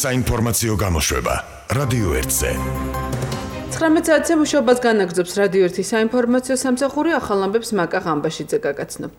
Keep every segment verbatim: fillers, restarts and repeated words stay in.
საინფორმაციო გამოშვება რადიო ერთზე. ცხრამეტ საათზე მუშაობას განაგრძობს რადიო ერთის საინფორმაციო სამსახური. ახალ ამბებს მაკა ღამბაშიძე გაგაცნობთ.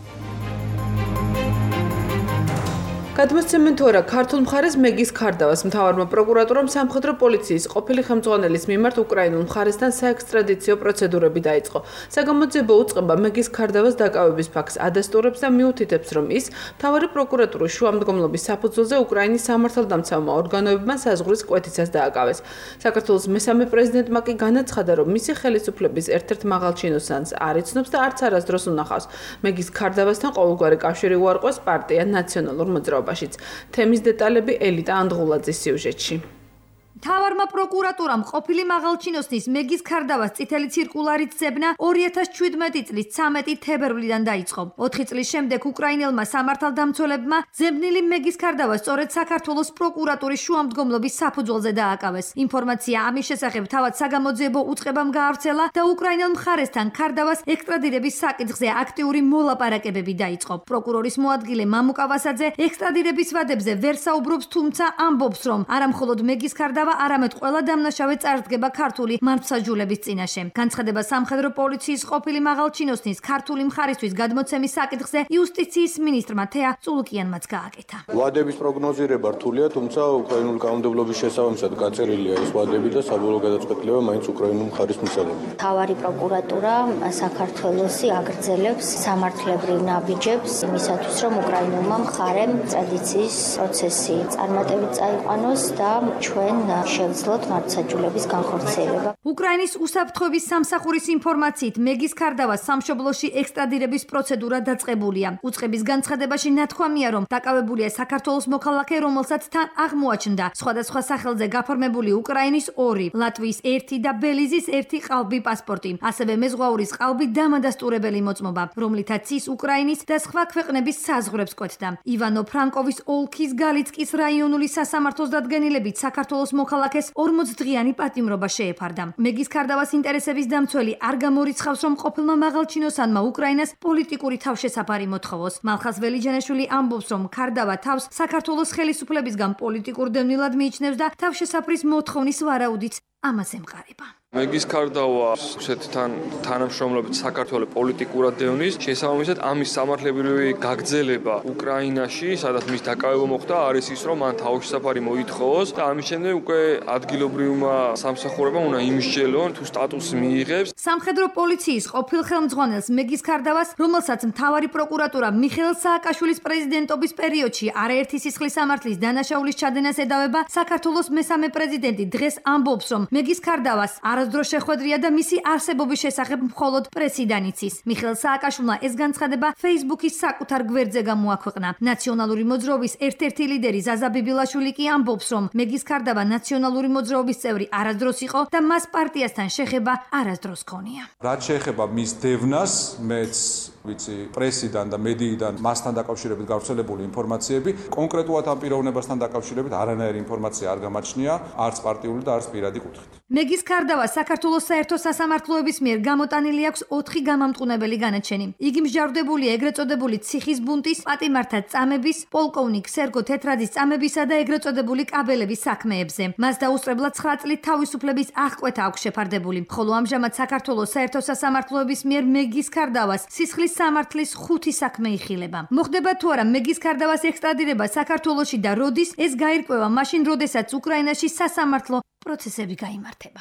გადმოსცემენ თორა ქართულ მხარეს მეგის ქარდავას მთავარმა პროკურატურამ სამხედრო პოლიციის ყოფილი ხელმძღვანელის მიმართ უკრაინულ მხარესთან საექსტრადიციო პროცედურები დაიწყო. საგამოძიებო უწყება მეგის ქარდავას დაკავების ფაქტს ადასტურებს და მიუთითებს, რომ ის მთავარი პროკურატურის შუამდგომლობის საფუძველზე უკრაინის სამართალდამცავმა ორგანოებმა საზღვრის კვეთიცას დააკავეს. საქართველოს მესამე პრეზიდენტმა კი განაცხადა, რომ მისი ხელისუფლების ერთ-ერთ მაღალ ჩინოსანს არ იცნობს და არც არასდროს უნახავს. მეგის ქარდავასთან ყოველგვარი კავშირი უარყვეს პარტია ნაციონალურ მოძრაობას. თემის დეტალები ელიტა ანდღულაძის სიუჟეტში. მთავარმა პროკურატურამ ყოფილი მაღალჩინოსნის მეგის ქარდავას წითელი ცირკულარით ზებნა ორი ათას შვიდმეტი წლის ცამეტი თებერვლიდან დაიწყო. ოთხი წლის შემდეგ უკრაინელმა სამართალდამცველებმა ზებნილი მეგის ქარდავას სწორედ საქართველოს პროკურატურის შუამდგომლობის საფუძველზე დააკავეს. ინფორმაცია ამის შესახებ თავად საგამოძიებო უწყებამ გაავრცელა და უკრაინელ მხარესთან ქარდავას ექსტრადირების საკითხზე აქტიური მოლაპარაკებები დაიწყო. პროკურორის მოადგილე მამუკა ვასაძე ექსტრადირების ვადებზე ვერ საუბრობს, თუმცა ამბობს, რომ არა მხოლოდ მეგის ქარდავა არამედ ყველა დამნაშავე წარდგება ქართული მართლმსაჯულების წინაშე. განცხადება სამხედრო პოლიციის ყოფილი მაღალჩინოსნის ქართული მხარისთვის გადმოცემის საკითხზე იუსტიციის მინისტრმა თეა წულუკიანმაც გააკეთა. ვადების პროგნოზირება რთულია, თუმცა უკრაინული კანონმდებლობის შესაბამისად გაწერილია ეს ვადები და საბოლოო გადაწყვეტილება მაინც უკრაინულ მხარის მისაღებია. მთავარი პროკურატურა საქართველოსი აგრძელებს სამართლებრივ ნაბიჯებს იმისათვის, რომ უკრაინულმა მხარემ ტრადიციის პროცესი წარმატებით წაიყვანოს და ჩვენ შევძლოთ მართლმსაჯულების განხორციელება. უკრაინის უსაფრთხოების სამსახურის ინფორმაციით მეგის ქარდავას სამშობლოში ექსტრადირების პროცედურა დაწყებულია. უწყების განცხადებაში ნათქვამია, რომ დაკავებულია საქართველოს მოქალაქე, რომელსაც თან აღმოაჩნდა სხვადასხვა სახელზე გაფორმებული უკრაინის ორი, ლატვიის ერთი და ბელიზის ერთი ყალბი პასპორტი, ასევე მეზღვაურის ყალბი დამადასტურებელი მოწმობა, რომლითაც ის უკრაინის და სხვა ქვეყნების საზღვრებს კვეთდა. ივანო ფრანკოვის ოლქის გალიცკის რაიონული სასამართლოს დადგენილებით საქართველოს მოქალაქეს ორმოც დღიანი პატიმრობა შეეფარდა. მეგის ქარდავას ინტერესების დამცველი არ გამორიცხავს, რომ ყოფილმა მაღალჩინოსანმა უკრაინას პოლიტიკური თავშესაფარი მოთხოვოს. მალხას ველიჯანაშვილი ამბობს, რომ ქარდავა თავს საქართველოს ხელისუფლებისგან პოლიტიკურ დევნილად მიიჩნევს და თავშესაფრის მოთხოვნის ვარაუდით ამას ემყარება. მეგის ქარდავა შეთან თანამშრომლობით საქართველოს პოლიტიკურად დევნის, შესაბამისად ამის სამართლებრივი გაგრძელება უკრაინაში, სადაც მის დაკავება მოხდა, არის ის, რომ მან თავშესაფარი მოითხოვოს და ამის შემდეგ უკვე ადგილობრივმა სამსახურებამ უნდა იმსჯელონ თუ სტატუსი მიიღებს. სამხედრო პოლიციის ყოფილ ხელმძღვანელს მეგის ქარდავას, რომელსაც მთავარი პროკურატურა მიხეილ სააკაშვილის პრეზიდენტობის პერიოდში არაერთი სისხლის სამართლის დანაშაულის ჩადენას ედავება, საქართველოს მესამე პრეზიდენტი დღეს ამბობს, რომ მეგის ქარდავას არასდროს შეხვედრია და მისი არსებობის შესახებ მხოლოდ პრესიდან იცის. მიხეილ სააკაშვილმა ეს განცხადება Facebook-ის საკუთარ გვერდზე გამოაქვეყნა. ნაციონალური მოძრაობის ერთ-ერთი ლიდერი ზაზა ბიბილაშვილი კი ამბობს, რომ მეგის ქარდავა ნაციონალური მოძრაობის წევრი არასდროს იყო და მას პარტიასთან შეხება არასდროს ქონია. რაც შეეხება მის დევნას, მეც ვიცი პრესიდან და მედიიდან მასთან დაკავშირებით გავრცელებული ინფორმაციები, კონკრეტულად ამ პიროვნებასთან დაკავშირებით არანაირი ინფორმაცია არ გამაჩნია, არც პარტიული და არც პირადი კუთხით. მეგის ქარდავა საქართველოს საერთო სასამართლოების მიერ გამოტანილი აქვს ოთხი გამამტყუნებელი განაჩენი. იგი მსჯავრდებულია ეგრეთ წოდებული ციხის ბუნტის, პატიმართა წამების, პოლკოვნიკ სერგო თეთრაძის წამებისა და ეგრეთ წოდებული კაბელების საქმეებზე. მას დაუსწრებლად ცხრა წლით თავისუფლების აღკვეთა აქვს შეფარდებული. ხოლო ამჟამად საქართველოს საერთო სასამართლოების მიერ მეგის ქარდავას სისხლის სამართლის ხუთი საქმე იხილება. მოხდება თუ არა მეგის ქარდავას ექსტრადირება საქართველოში და როდის ეს გაირკვევა მაშინ, როდესაც უკრაინაში სასამართლო პროცესები გაიმართება.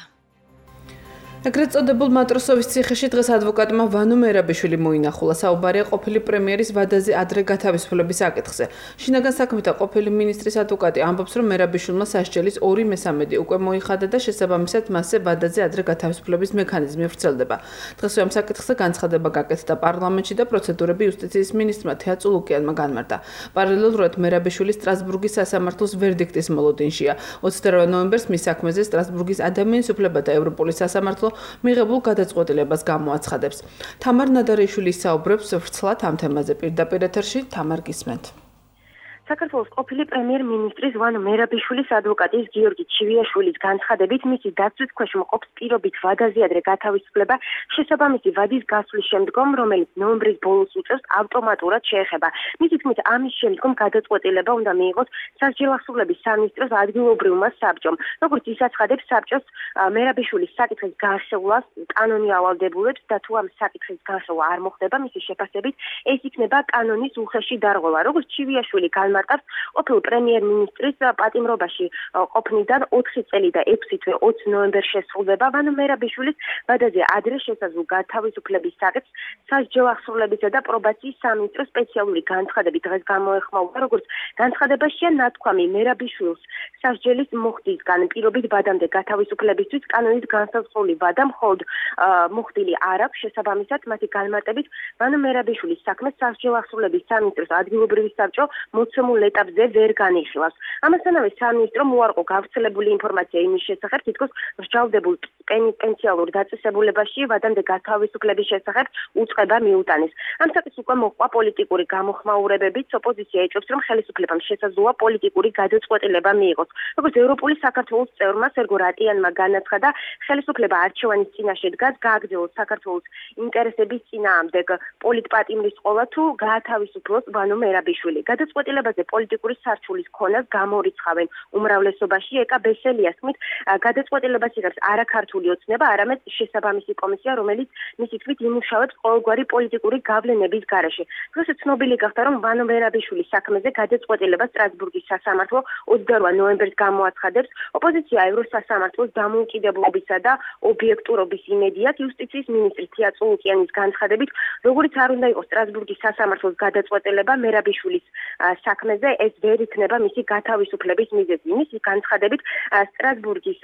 ეგრეთ წოდებულ მატროსოვის ციხეში დღეს ადვოკატმა ვანო მერაბიშვილი მოინახულა. საუბარია ყოფილი პრემიერის ვადაზე ადრე გათავისუფლების საკითხზე. შინაგან საქმეთა ყოფილი მინისტრის ადვოკატი ამბობს, რომ მერაბიშვილმა სასჯელის ორი მესამედი უკვე მოიხადა და შესაბამისად მასზე ვადაზე ადრე გათავისუფლების მექანიზმი ვრცელდება. დღესვე ამ საკითხზე განცხადება გაკეთდა პარლამენტში და პროცედურები იუსტიციის მინისტრმა თეა წულუკიანმა განმარტა. პარალელურად მერაბიშვილი სტრასბურგის სასამართლოს ვერდიქტის მოლოდინშია. ოცდაოთხ ნოემბერს მის საქმეზე სტრასბურგის ადამიანის უფლებათა ევროპული სასამართლო მიღებულ გადაწყვეტილებას გამოაცხადებს. თამარ ნადარეიშვილი საუბრებს ვრცლად ამ თემაზე პირდაპირ ეთერში. თამარ გისმენთ. საქართველოს ყოფილი პრემიერ-მინისტრის ვანო მერაბიშვილის ადვოკატის გიორგი ჩივიაშვილის განცხადებით, მისი დაცვის ქვეშ მყოფს პირობით ვადაზე ადრე გათავისუფლება შესაბამისი ვადის გასვლის შემდგომ, რომელიც ნოემბრის ბოლოს უწევს ავტომატურად შეეხება. მისი თქმით, ამის შემდგომ გადაწყვეტილება უნდა მიიღოს სასჯელ ახსუვლების სამინისტროს ადგილობრივმა საბჭომ. როგორც ის აცხადებს, საბჭოს მერაბიშვილის საკითხის განხილვას კანონი ავალდებულებს და თუ ამ საკითხის განხილვა არ მოხდება, მისი შეფასებით ეს იქნება კანონის უხეში დარღვევა. როგორც ჩივიაშვილი განმარტავს, ყოფილ პრემიერ-მინისტრის პატიმრობაში ყოფნიდან ოთხი წელი და ექვსი თვე ოცი ნოემბერს შესრულდება ვანო მერაბიშვილის ვადაზე ადრე შესაძლო გათავისუფლების საკითხს სასჯელ ახსოვლებისა და პრობაციის სამინისტროს სპეციალური განცხადებით დღეს გამოეხმაურა. როგორც განცხადებაშია ნათქვამი მერაბიშვილს სასჯელის მოხდისგან პირობით ვადამდე გათავისუფლებისთვის კანონის განსაზღვრული ვადა მხოლოდ მოხდილი არ აქვს. შესაბამისად, მათი განმარტებით ვანო მერაბიშვილის საქმეს სასჯელ ახსოვლების სამინისტროს ადგილობრივი საბჭო მოცემულ ეტაპზე ვერ განიხილავს. ამასთანავე სამინისტრო მოარყო გავრცელებული ინფორმაცია იმის შესახებ, თითქოს მსჯავრდებულ პენიტენციალურ დაწესებულებაში ვადამდე გათავისუფლების შესახებ უწყება მიუტანეს. ამ საკითხს უკვე მოჰყვა პოლიტიკური გამოხმაურებებით, ოპოზიცია ეჭვებს, რომ ხელისუფლებამ შესაძლოა პოლიტიკური გადაწყვეტილება მიიღოს. როგორც ევროპული საქართველოს წევრმა სერგო რატიანმა განაცხადა, ხელისუფლება არჩევანის წინაშე დგას, გააგრძელოს საქართველოს ინტერესების წინააღმდეგ პოლიტპატიმრის ყოლა თუ გაათავისუფლოს ვანო მერაბიშვილი. გადაწყვეტილებაზე პოლიტიკური სარჩულის ქონას გამორიცხავენ უმრავლესობაში. ეკა ბესელიას თქმით, გადაწყვეტილებას იღებს არა ქართული ოცნება, არამედ შესაბამისი კომისია, რომელიც მისი თქმით იმუშავებს ყოველგვარი პოლიტიკური გავლენების გარეშე. დღეს ცნობილი გახდა, რომ ვანო მერაბიშვილის საქმეზე გადაწყვეტილება სტრასბურგის სასამართლო ოცდაორი ნოემბერს გამოაცხადებს. ოპოზიცია ევროსასამართლოს დამოუკიდებლობისა და ობიექტურობის იმედი აქვს. იუსტიციის მინისტრი თია წულუკიანის განცხადებით, როგორც არ უნდა იყოს სტრასბურგის სასამართლოს გადაწყვეტილება მერაბიშვილის საქმეზე, ეს ვერ იქნება მისი გათავისუფლების მიზეზი. მისი განცხადებით, სტრასბურგის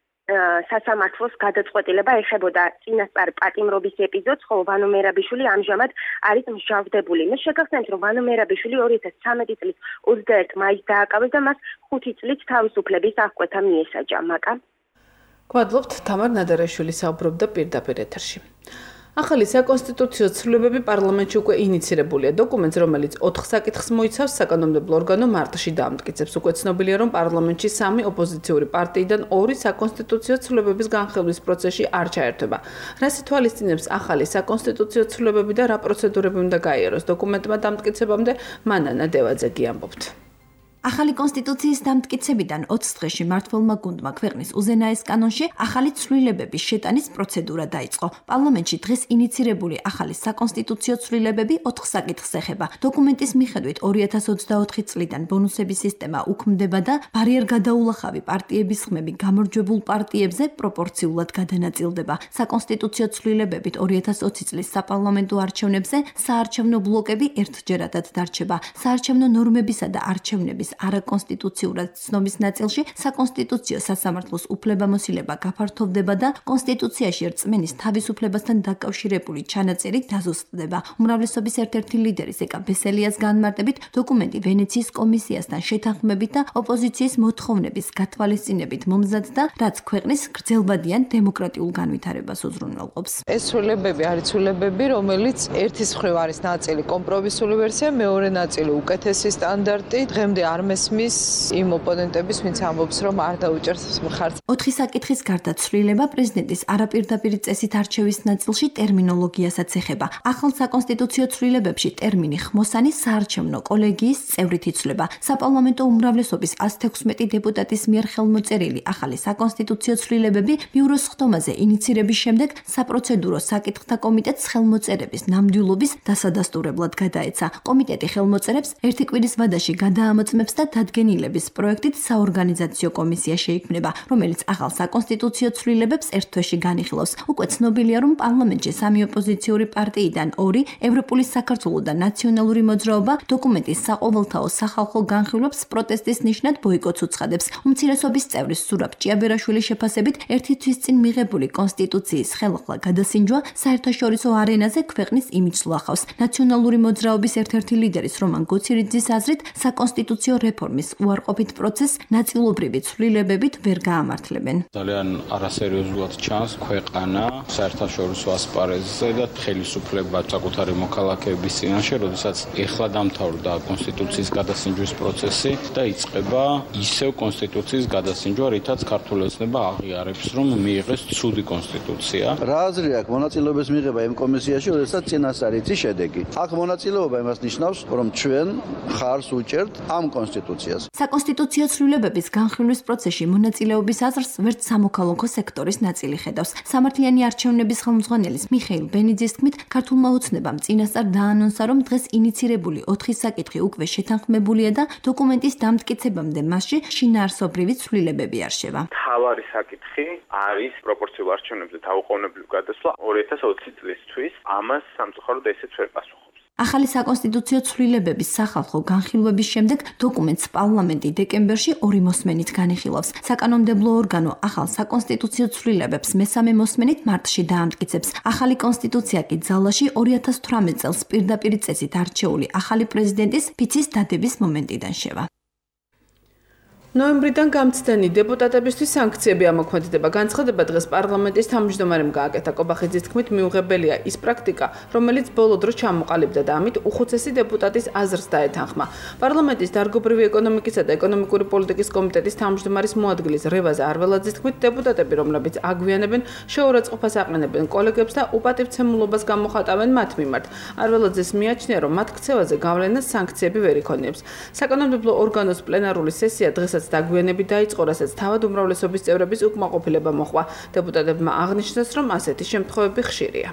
სასამართლოს გადაწყვეტილება ეხებოდა წინასწარ პატიმრობის ეპიზოდს, ხოლო ვანო მერაბიშვილი ამჟამად არის მსჯავრდებული. მე შეგახსენებთ, რომ ვანო მერაბიშვილი ორი ათას ცხრამეტი წლის ოცდაერთი მაისს დააკავეს და მას ხუთი წლით თავისუფლების აღკვეთა მიესაჯა. მაკა გვადლობთ თამარ ნადარაშვილი საუბრობდა პირდაპირ ეთერში. ახალი საკონსტიტუციო ცვლილებები პარლამენტში უკვე ინიცირებულია. დოკუმენტს, რომელიც ოთხ საკითხს მოიცავს, საკანონმდებლო ორგანო მარტში დაამტკიცებს. უკვე ცნობილია, რომ პარლამენტში სამი ოპოზიციური პარტიიდან ორი საკონსტიტუციო ცვლილებების განხილვის პროცესში არ ჩაერთვება. რას ითვალისწინებს ახალი საკონსტიტუციო ცვლილებები და რა პროცედურები უნდა გაიაროს დოკუმენტმა დამტკიცებამდე? მანანა დევაძე ამბობთ. ახალი კონსტიტუციის დამტკიცებიდან ოცი დღეში მმართველმა გუნდმა ქვეყნის უზენაეს კანონში ახალი ცვლილებების შეტანის პროცედურა დაიწყო. პარლამენტში დღეს ინიცირებული ახალი საკონსტიტუციო ცვლილებები ოთხ საკითხს ეხება. დოკუმენტის მიხედვით ორი ათას ოცდაოთხი წლიდან ბონუსების სისტემა უქმდება და ბარიერგადაულახავი პარტიების ხმები გამარჯვებულ პარტიებზე პროპორციულად გადანაწილდება. საკონსტიტუციო ცვლილებებით ორი ათას ოცი წლის საპარლამენტო არჩევნებზე საარჩევნო ბლოკები ერთჯერადად დარჩება. საარჩევნო ნორმებისა და არჩევნების არაკონსტიტუციურად ცნობის ნაწილში საკონსტიტუციო სასამართლოს უფლებამოსილება გაფართოვდება და კონსტიტუციაში რწმენის თავისუფლებასთან დაკავშირებული ჩანაწერი დაზუსტდება. უმრავლესობის ერთ-ერთი ლიდერის ეკა ბესელიას განმარტებით, დოკუმენტი ვენეციის კომისიასთან შეთანხმებით და ოპოზიციის მოთხოვნების გათვალისწინებით მომზადდა, რაც ქვეყნის გრძელვადიან დემოკრატიულ განვითარებას უზრუნველყოფს. ეს ცვლილებები არის ცვლილებები, რომელიც ერთის მხრივ არის ნაწილი კომპრომისული ვერსია, მეორე ნაწილი უკეთესი სტანდარტი. დღემდე არ მესმის იმ ოპონენტების, ვინც ამბობს, რომ არ დაუჭერს მხარს. ოთხი საკითხის გარდა ცვლილება პრეზიდენტის არაპირდაპირი წესით არჩევის ნაწილში ტერმინოლოგიასაც ეხება. ახალ საკონსტიტუციო ცვლილებებში ტერმინი ხმოსანი საარჩევნო კოლეგიის წევრით იცვლება. საპარლამენტო უმრავლესობის ათს თექვსმეტი დეპუტატის მიერ ხელმოწერილი ახალი საკონსტიტუციო ცვლილებები ბიუროს ხდომაზე ინიცირების შემდეგ საპროცედურო საკითხთა კომიტეტს ხელმოწერების ნამდვილობის დასადასტურებლად გადაეცა. კომიტეტი ხელმოწერებს ერთი კვირის ვადაში გადაამოწმებს და დადგენილების პროექტით საორგანიზაციო კომისია შეიქმნება, რომელიც ახალ საკონსტიტუციო ცვლილებებს ერთ თვეში განიხილავს. უკვე ცნობილია, რომ პარლამენტში სამი ოპოზიციური პარტიიდან ორი, ევროპული საქართველო და ნაციონალური მოძრაობა დოკუმენტის საყოველთაო სახალხო განხილვებს პროტესტის ნიშნად ბოიკოტს უცხადებს. უმცირესობის წევრის სურაბ ჭიაბერაშვილის შეფასებით, ერთი თვის წინ მიღებული კონსტიტუციის ხელახლა გადასინჯვა საერთაშორისო არენაზე ქვეყნის იმიჯს ლახავს. ნაციონალური მოძრაობის ერთ-ერთი ლიდერის რომან გოცირიძის აზრით, საკონსტიტუციო რეფორმის უარყოფით პროცესს ნაწილობრივი ცვლილებებით ვერ გაამართლებენ. ძალიან არასერიოზულად ჩანს ქვეყანა საერთაშორისო ასპარეზზე და ხელისუფლება საკუთარი მოქალაქეების წინაშე, როდესაც ეხლა დამთავრდა კონსტიტუციის გადასინჯვის პროცესი და იწყება ისევ კონსტიტუციის გადასინჯვა, რითაც ქართული ოცნება აღიარებს, რომ მიიღეს ცუდი კონსტიტუცია. რა აზრი აქვს მონაწილეობის მიღება იმ კომისიაში, როდესაც წინასწარ იცი შედეგი. აქ მონაწილეობა იმას ნიშნავს, რომ ჩვენ ხარს უჭერთ ამ კონსტიტუციას. საკონსტიტუციო ცვლილებების განხილვის პროცესში მონაწილეობის აზრს ვერც სამოქალაქო სექტორის ნაწილი ხედავს. სამართლიანი არჩევნების ხელმძღვანელის მიხეილ ბენიძის თქმით, ქართულმა ოცნებამ წინასწარ დაანონსა, რომ დღეს ინიცირებული ოთხი საკითხი უკვე შეთანხმებულია და დოკუმენტის დამტკიცებამდე მასში შინაარსობრივი ცვლილებები არ შევა. თავარი საკითხი არის პროპორციულ არჩევნებზე დაუყოვნებლივ გადასვლა ორი ათას ოცი წლისთვის. ამას სამწუხაროდ ესეც ვერ პასუხობს. ახალი საკონსტიტუციო ცვლილებების სახალხო განხილვების შემდეგ დოკუმენტს პარლამენტი დეკემბერში ორი მოსმენით განიხილავს. საკანონმდებლო ორგანო ახალ საკონსტიტუციო ცვლილებებს მესამე მოსმენით მარტში დაამტკიცებს. ახალი კონსტიტუცია კი ძალაში ორი ათას თვრამეტ წელს პირდაპირ წესით არჩეული ახალი პრეზიდენტის ფიცის დადების მომენტიდან შევა. ნოემბრიდან გამცდენი დეპუტატებისთვის სანქციები ამოქმედება. განცხადება დღეს პარლამენტის თავმჯდომარემ გააკეთა. კობახიძის თქმით, მიუღებელია ის პრაქტიკა, რომელიც ბოლო დროს ჩამოყალიბდა და ამით უხუცესი დეპუტატის აზრს დაეთანხმა. პარლამენტის დარგობრივი ეკონომიკისა და ეკონომიკური პოლიტიკის კომიტეტის თავმჯდომარის მოადგილის რევაზ არველაძის თქმით, დეპუტატები, რომლებიც აგვიანებენ, შეურაცხყოფას აყენებენ კოლეგებს და უპატივცემულობას გამოხატავენ მათ მიმართ. არველაძეს მიაჩნია, რომ მათ ქცევაზე გავლენას სანქციები ვერ იქონიებს. საკანონმდებლო ორგანოს პლენარული სესია დღესაც დაგვიანებით დაიწყო, რასაც თავად უმრავლესობის წევრების უკმაყოფილება მოჰყვა. დეპუტატებმა აღნიშნეს, რომ ასეთი შემთხვევები ხშირია.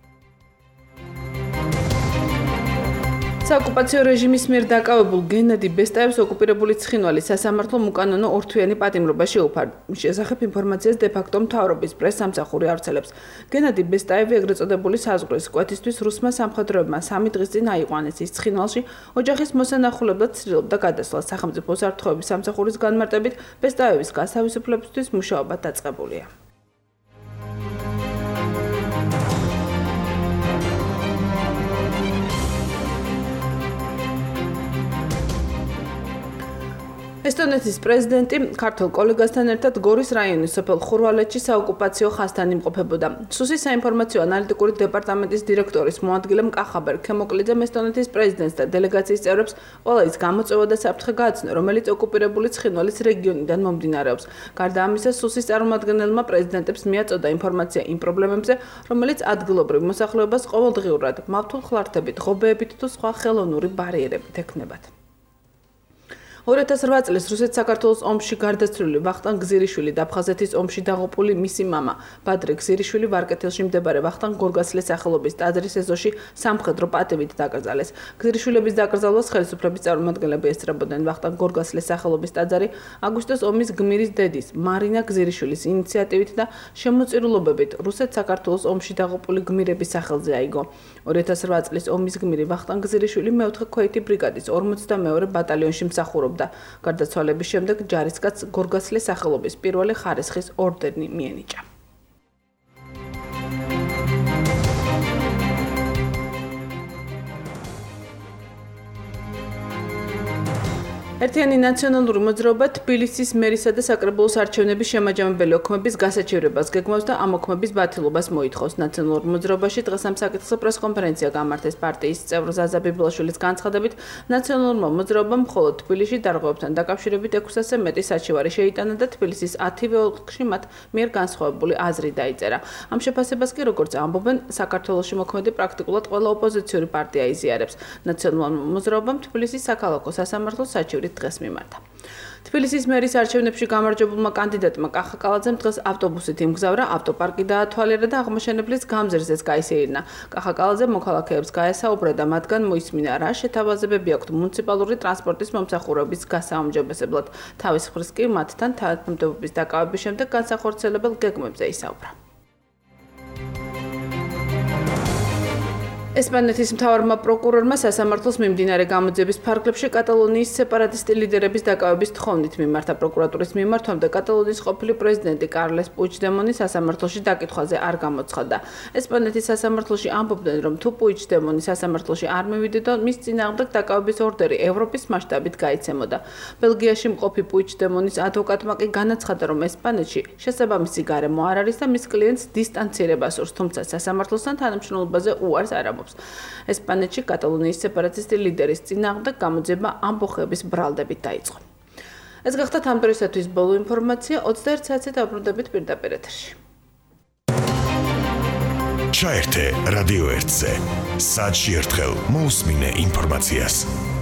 საოკუპაციო რეჟიმის მიერ დაკავებულ გენადი ბესტაევს ოკუპირებული ცხინვალი სასამართლომ უკანონო ორთვიანი პატიმრობა შეუფარდა. მის შესახებ ინფორმაციას დე-ფაქტო მთავრობის პრეს-სამსახური ავრცელებს. გენადი ბესტაევი ეგრეთ წოდებული საზღვრის კვეთისთვის რუსმა სამხედროებმა სამი დღის წინ აიყვანეს. ის ცხინვალში ოჯახის მოსანახულებლად ცდილობდა გადასვლას. სახელმწიფო უსაფრთხოების სამსახურის განმარტებით ბესტაევის გასავისუფლებისთვის მუშაობა დაწყებულია. ესტონეთის პრეზიდენტი ქართულ კოლეგასთან ერთად გორის რაიონის სოფელ ხურვალეთში საოკუპაციო ხაზთან იმყოფებოდა. სუსის საინფორმაციო ანალიტიკური დეპარტამენტის დირექტორის მოადგილემ კახაბერ ქემოკლიძემ ესტონეთის პრეზიდენტს და დელეგაციის წევრებს ყველა ის გამოწვევა და საფრთხე გააცნო, რომელიც ოკუპირებული ცხინვალის რეგიონიდან მომდინარეობს. გარდა ამისა, სუსის წარმომადგენელმა პრეზიდენტებს მიაწოდა ინფორმაცია იმ პრობლემებზე, რომელიც ადგილობრივ მოსახლეობას ყოველდღიურად მავთულ ხლართებით, ღობეებით თუ სხვა ხელოვნური ბარიერებით ექნებათ. ორი ათას რვა წლის რუსეთ-საქართველოს ომში გარდაცვლილი ვახტანგ გზირიშვილი და აფხაზეთის ომში დაღუპული მისი მამა ბადრე გზირიშვილი ვარკეთილში მდებარე ვახტანგ გორგასლის სახელობის ტაძრის ეზოში სამხედრო პატივით დაკრძალეს. გზირიშვილების დაკრძალვას ხელისუფლების წარმომადგენლები ესწრებოდნენ. ვახტანგ გორგასლის სახელობის ტაძარი აგვისტოს ომის გმირის დედის მარინა გზირიშვილის ინიციატივით და შემოწირულობებით რუსეთ-საქართველოს ომში დაღუპული გმირების სახელზე აიგო. ორი ათას რვა წლის ომის გმირი ვახტანგ გზირიშვილი მეოთხე ქვეითი ბრიგადის ორმოცდამეორე ბატალიონში მსახურობდა. გარდაცვალების შემდეგ ჯარისკაცს გორგასლის სახელობის პირველი ხარისხის ორდენი მიენიჭა. ერთიანი ნაციონალური მოძრაობა თბილისის მერისა და საკრებულოს არჩევნების შემაჯამებელი ოქმების გასაჩივრებას გეგმავს და ამ ოქმების ბათილობას მოითხოვს. ნაციონალურ მოძრაობაში დღეს ამ საკითხზე პრესკონფერენცია გამართეს. პარტიის წევრ ზაზა ბიბლაშვილის განცხადებით, ნაციონალურმა მოძრაობამ მხოლოდ თბილისში დარღვევებთან დაკავშირებით ექვსასზე მეტი საჩივარი შეიტანა და თბილისის ათივე ოლქში მათ მიერ განსხვავებული აზრი დაიწერა. ამ შეფასებას კი, როგორც ამბობენ, საქართველოში მოქმედი პრაქტიკულად ყველა ოპოზიციური პარტია იზიარებს. ნაციონალურმა მოძრაობამ თბილისის საქალაქო სასამართლოს საჩივარი დღეს მიმართა. თბილისის მერის არჩევნებში გამარჯვებულმა კანდიდატმა კახა კალაძემ დღეს ავტობუსით იმგზავრა, ავტოპარკი დაათვალიერა და აღმოჩენებლის გამზირზეც გაისეირნა. კახა კალაძემ მოქალაქეებს გაესაუბრა და მათგან მოისმინა, რა შეთავაზებები აქვთ მუნიციპალური ტრანსპორტის მომსახურების გასაუმჯობესებლად. თავის მხრივ კი მათთან თანამდებობის დაკავების შემდეგ განსახორციელებელ გეგმებზე ისაუბრა. ესპანეთის მთავარმა პროკურორმა სასამართლოს მიმდინარე გამოძიების ფარგლებში კატალონიის სეპარატისტი ლიდერების დაკავების თხოვნით მიმართა. პროკურატურის მიმართვამდე კატალონიის ყოფილი პრეზიდენტი კარლეს პუიჩდემონი სასამართლოში დაკითხვაზე არ გამოცხადდა. ესპანეთის სასამართლოში ამბობდნენ, რომ თუ პუიჩდემონი სასამართლოში არ მივიდოდა, მის წინააღმდეგ დაკავების ორდერი ევროპის მასშტაბით გაიცემოდა. ბელგიაში მყოფი პუიჩდემონის ადვოკატმა კი განაცხადა, რომ ესპანეთში შესაბამისი გარემო არ არის და მის კლიენტს დისტანცირებას სურს, თუმცა სასამართლოსთან თანამშრომლობაზე უარს არ ამბობს. ესპანეთში კატალონიის სეპარატისტი ლიდერის წინააღმდეგ გამოძიება ამბოხების ბრალდებით დაიწყო. ეს გახდა ამ დროისათვის ბოლო ინფორმაცია. ოცდაერთ საათზე დაბრუნდებით პირდაპირ ეთერში. ჩაერთე რადიო ერთზე. საათში ერთხელ მოусმინე ინფორმაციას.